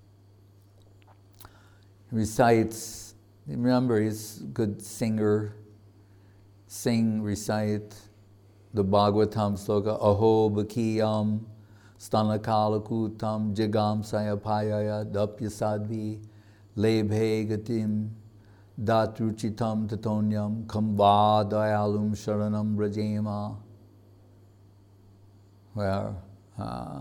he recites, remember he's a good singer, sing, recite the Bhagavatam sloka, Aho Bakiyam Stanakalakutam Jagam Sayapayaya Dapya Sadvi Lebhe Gatim Datruchitam Tatonyam Kamba Dayalum Sharanam Brajema. Where uh,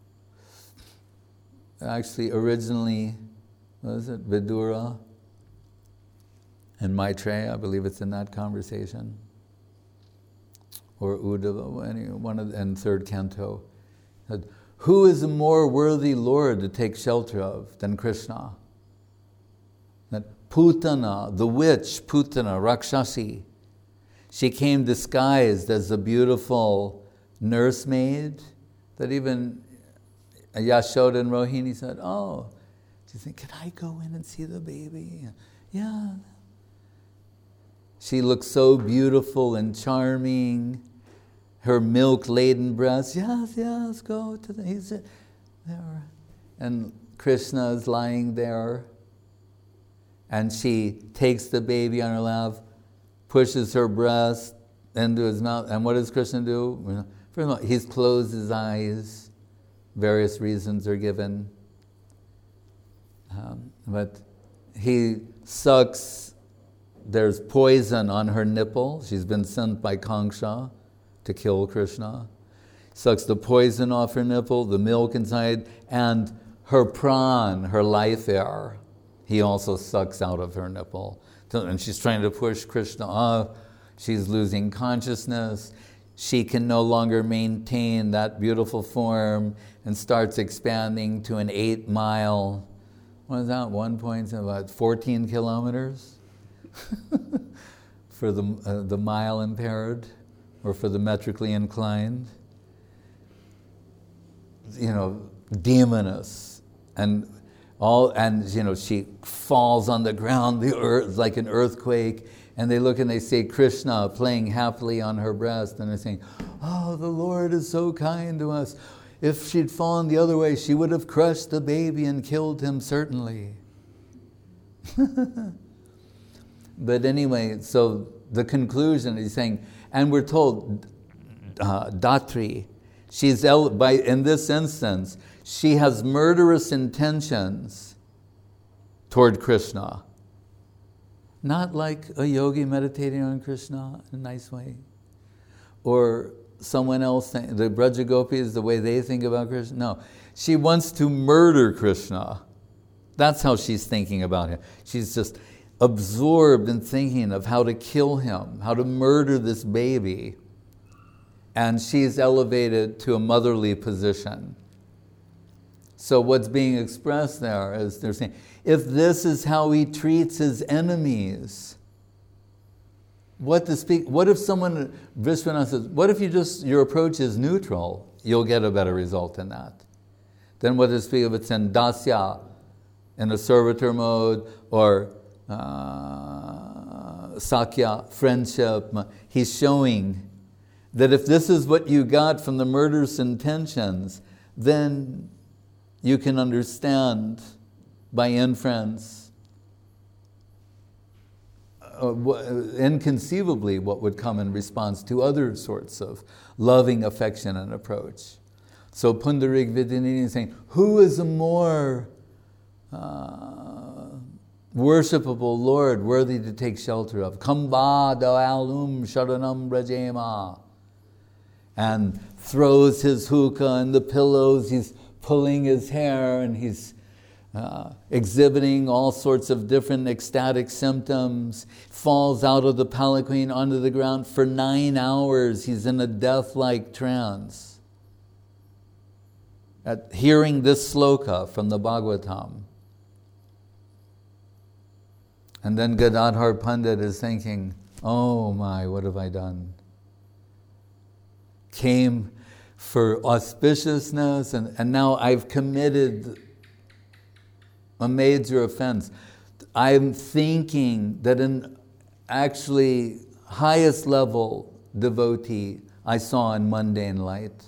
actually originally, what is it, Vidura and Maitreya, I believe it's in that conversation. Or Uddhava, any one of the, and third canto. That, who is a more worthy Lord to take shelter of than Krishna? That Putana, the witch, Putana, Rakshasi, she came disguised as a beautiful nursemaid that even Yashoda and Rohini said, oh, do you think, can I go in and see the baby? Yeah. She looked so beautiful and charming. Her milk-laden breasts, yes, yes, go to the, he's there. And Krishna is lying there. And she takes the baby on her lap, pushes her breast into his mouth. And what does Krishna do? First of all, he's closed his eyes. Various reasons are given. Um, but he sucks there's poison on her nipple. She's been sent by Kangsha to kill Krishna. Sucks the poison off her nipple, the milk inside, and her pran, her life air, he also sucks out of her nipple. And she's trying to push Krishna off. She's losing consciousness. She can no longer maintain that beautiful form and starts expanding to an eight mile, what is that, one point, about fourteen kilometers for the, uh, the mile impaired or for the metrically inclined. You know, demoness. And all, and you know, she falls on the ground, the earth, like an earthquake, and they look and they see Krishna playing happily on her breast, and they're saying, oh, the Lord is so kind to us. If she'd fallen the other way, she would have crushed the baby and killed him, certainly. But anyway, so the conclusion is saying, and we're told, uh, Datri, she's, el- by, in this instance, she has murderous intentions toward Krishna. Not like a yogi meditating on Krishna in a nice way. Or someone else, think, the Braja Gopis, the way they think about Krishna. No, she wants to murder Krishna. That's how she's thinking about him. She's just absorbed in thinking of how to kill him, how to murder this baby. And she's elevated to a motherly position. So what's being expressed there is they're saying, if this is how he treats his enemies, what to speak, what if someone, Vishwanath says, what if you just, your approach is neutral? You'll get a better result in that. Then what to speak of it's in dasya, in a servitor mode, or uh, sakya, friendship. He's showing that if this is what you got from the murderous intentions, then you can understand by inference, uh, w- inconceivably what would come in response to other sorts of loving affection and approach. So Pundarik Vidyanidhi is saying, who is a more uh, worshipable Lord worthy to take shelter of? Kamba da'alum sharanam brajema. And throws his hookah and the pillows, he's pulling his hair, and he's uh, exhibiting all sorts of different ecstatic symptoms, falls out of the palanquin onto the ground. For nine hours, he's in a death-like trance at hearing this sloka from the Bhagavatam. And then Gadadhar Pandit is thinking, oh my, what have I done? Came for auspiciousness, and, and now I've committed a major offense. I'm thinking that an actually highest level devotee I saw in mundane light.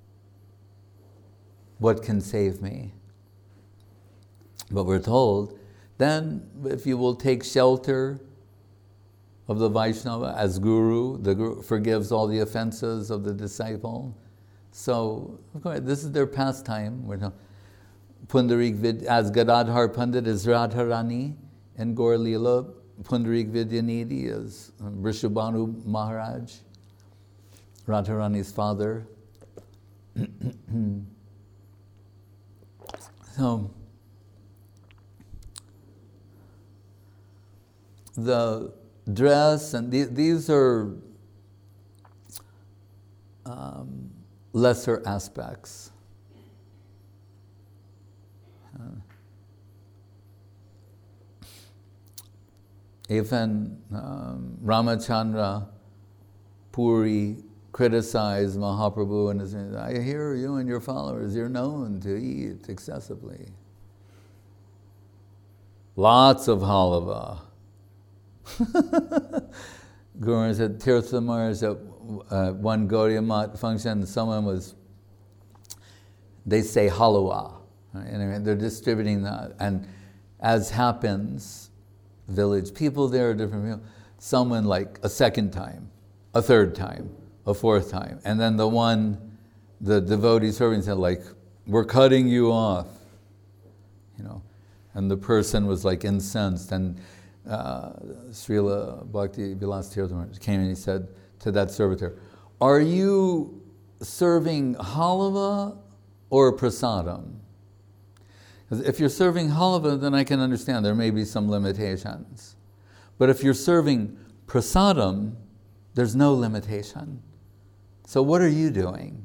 What can save me? But we're told, then if you will take shelter of the Vaishnava as guru, the guru forgives all the offenses of the disciple. So, of course, this is their pastime. Pundarik Vid, as Gadadhar Pandit is Radharani, and Gaur Leela, Pundarik Vidyanidhi is Vrishabhanu Maharaj, Radharani's father. So, the dress, and the, these are um, lesser aspects. Uh, even um, Ramachandra Puri criticized Mahaprabhu and his, I hear you and your followers, you're known to eat excessively. Lots of halava. Guru said, Tirthamars at uh, one Gaudiya Math function, someone was, they say halwa. Right? And they're distributing that. And as happens, village people there are different people. Someone like a second time, a third time, a fourth time. And then the one, the devotee serving said, like, we're cutting you off. You know, and the person was like incensed. And uh, Srila Bhakti Vilas Tirtha came and he said to that servitor, are you serving halava or prasadam? Because if you're serving halava, then I can understand there may be some limitations. But if you're serving prasadam, there's no limitation. So what are you doing?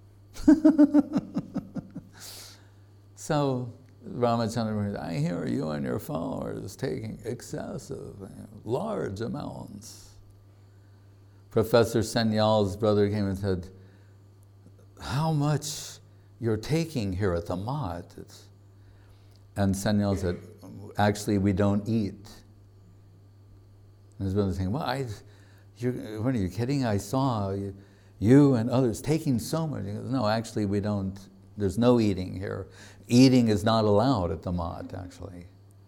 So Ramachandra, I hear you and your followers taking excessive, large amounts. Professor Senyal's brother came and said, how much you're taking here at the Mat? And Senyal said, actually, we don't eat. And his brother saying, well, I, you're, what are you kidding? I saw you, you and others taking so much. He goes, no, actually, we don't. There's no eating here. Eating is not allowed at the Mat, actually.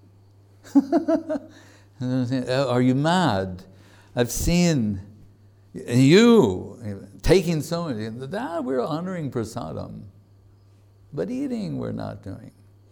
Are you mad? I've seen you taking so much. That we're honoring prasadam, but eating we're not doing.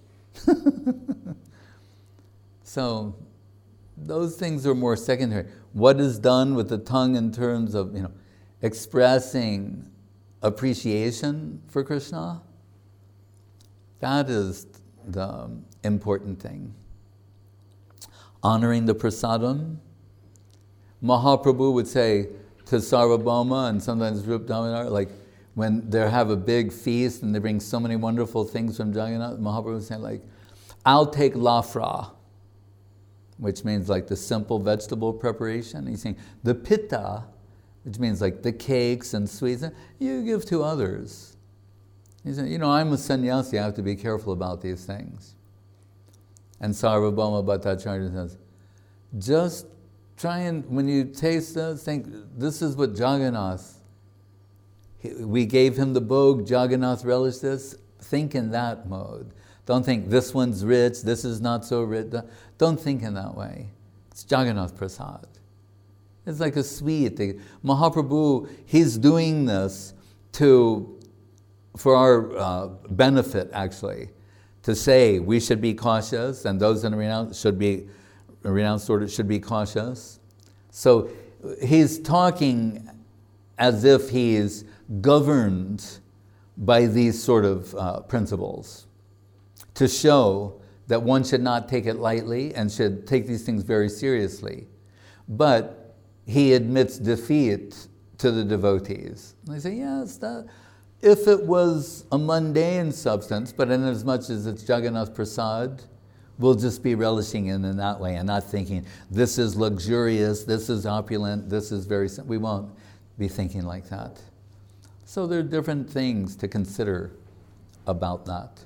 So those things are more secondary. What is done with the tongue in terms of, you know, expressing appreciation for Krishna, that is the important thing. Honoring the prasadam. Mahaprabhu would say to Sarvabhauma and sometimes Rup Damodar, like when they have a big feast and they bring so many wonderful things from Jagannath, Mahaprabhu would say like, I'll take lafra, which means like the simple vegetable preparation. He's saying the pitta, which means like the cakes and sweets, you give to others. He said, you know, I'm a sannyasi, I have to be careful about these things. And Sarvabhauma Bhattacharya says, just try and, when you taste this, think, this is what Jagannath, we gave him the bhog, Jagannath relished this, think in that mode. Don't think, this one's rich, this is not so rich. Don't think in that way. It's Jagannath Prasad. It's like a sweet thing. Mahaprabhu, he's doing this to, for our uh, benefit, actually, to say we should be cautious, and those in the renounced should be renounced order should be cautious. So he's talking as if he's governed by these sort of uh, principles, to show that one should not take it lightly and should take these things very seriously. But he admits defeat to the devotees. And they say, yes, that, if it was a mundane substance, but in as much as it's Jagannath Prasad, we'll just be relishing in in that way and not thinking, this is luxurious, this is opulent, this is very simple. We won't be thinking like that. So there are different things to consider about that.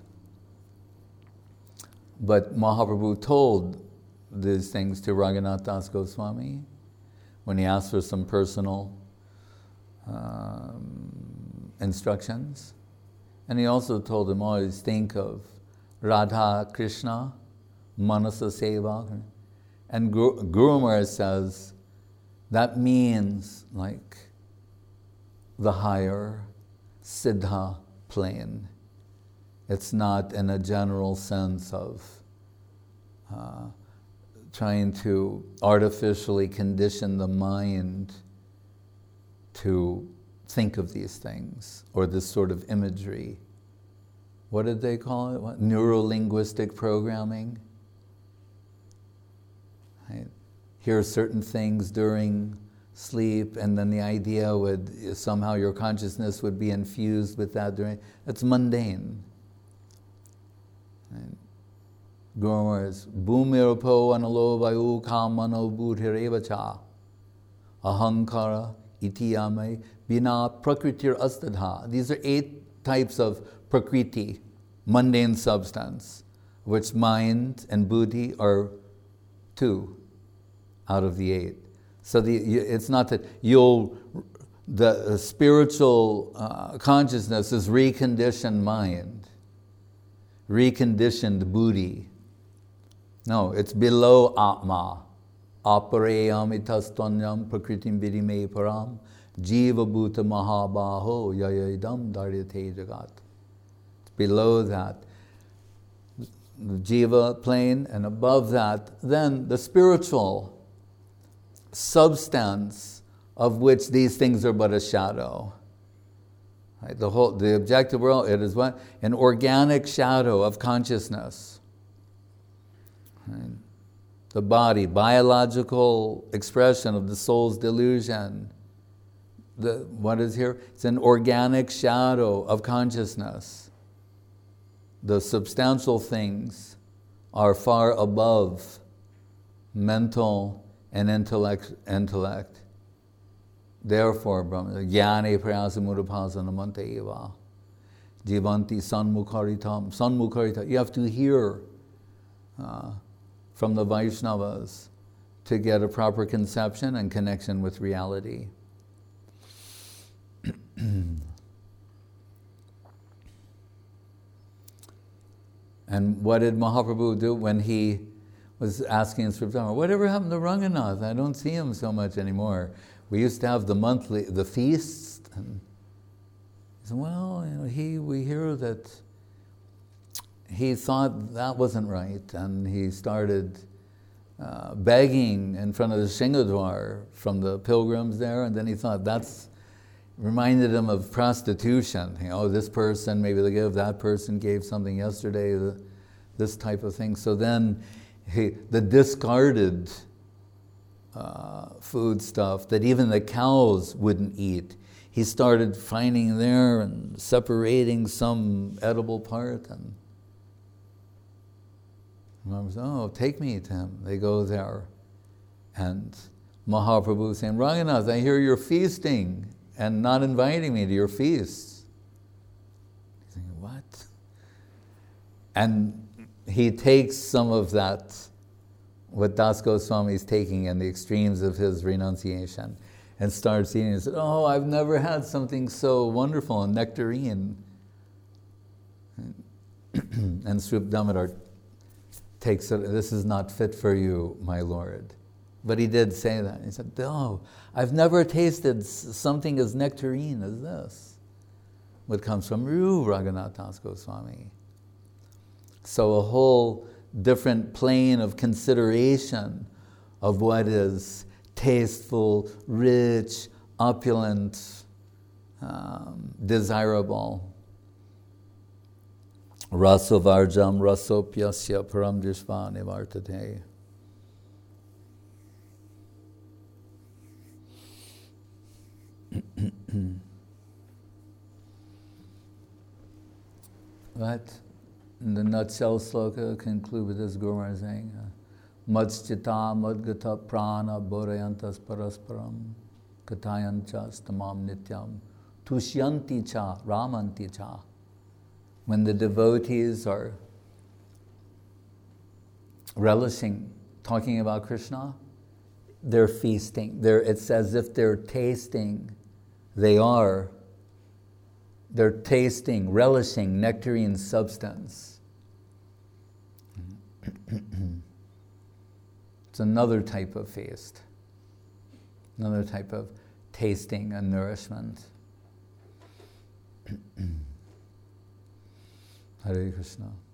But Mahaprabhu told these things to Raghunath Das Goswami when he asked for some personal um, instructions. And he also told him always think of Radha Krishna, Manasa Seva. And Guru, Guru Maharaj says that means like the higher Siddha plane. It's not in a general sense of uh, trying to artificially condition the mind to think of these things, or this sort of imagery. What did they call it? What? Neuro-linguistic programming. Right? Hear certain things during sleep, and then the idea would, somehow your consciousness would be infused with that during, it's mundane. Right? Guru Maharaj, Bhumirapo analo vayu kamano buddhirevacha ahankara itiyame bina prakritir astadha. These are eight types of prakriti, mundane substance, which mind and buddhi are two out of the eight. So the, it's not that you'll, the spiritual uh, consciousness is reconditioned mind, reconditioned buddhi. No, it's below Atma. Apareyam itastanyam prakritim vidime param jiva bhuta mahabaho yayaidam daryate jagat. It's below that. the jiva plane, and above that, then the spiritual substance of which these things are but a shadow. Right? The whole, the objective world, it is what? An organic shadow of consciousness. Right? The body, biological expression of the soul's delusion. The, what is here? It's an organic shadow of consciousness. The substantial things are far above mental and intellect. intellect. Therefore, Brahma, jnane prayasamudapasana eva, jivanti sanmukharitam, sanmukharitam. You have to hear uh, from the Vaishnavas to get a proper conception and connection with reality. And what did Mahaprabhu do when he was asking Sri Dhamma, whatever happened to Ranganath? I don't see him so much anymore. We used to have the monthly, the feasts. And he said, well, you know, he, we hear that he thought that wasn't right, and he started uh, begging in front of the Singadwar from the pilgrims there, and then he thought that's reminded him of prostitution. You know, this person, maybe they give, that person gave something yesterday, the, this type of thing. So then he, the discarded uh, food stuff that even the cows wouldn't eat, he started finding there and separating some edible part. And Mom said, oh, take me to him. They go there. And Mahaprabhu saying, Ranganath, I hear you're feasting and not inviting me to your feasts. He's thinking, what? And he takes some of that, what Das Goswami is taking in the extremes of his renunciation, and starts eating and said, oh, I've never had something so wonderful and nectarine. And Sri Damodar takes it, this is not fit for you, my Lord. But he did say that. He said, oh, I've never tasted something as nectarine as this. What comes from Ru Raghunath Das Goswami. So a whole different plane of consideration of what is tasteful, rich, opulent, um, desirable. Rasovarjam rasopyasya param dishva nivartate. Right? In the nutshell sloka conclude with this Guru Maharaj saying, Madschita madgata prana borayantas parasparam katayancha stamam nityam tushyanti cha ramanti cha. When the devotees are relishing, talking about Krishna, they're feasting. They're, it's as if they're tasting. They are. They're tasting, relishing nectarine substance. It's another type of feast. Another type of tasting and nourishment. Hare Krishna.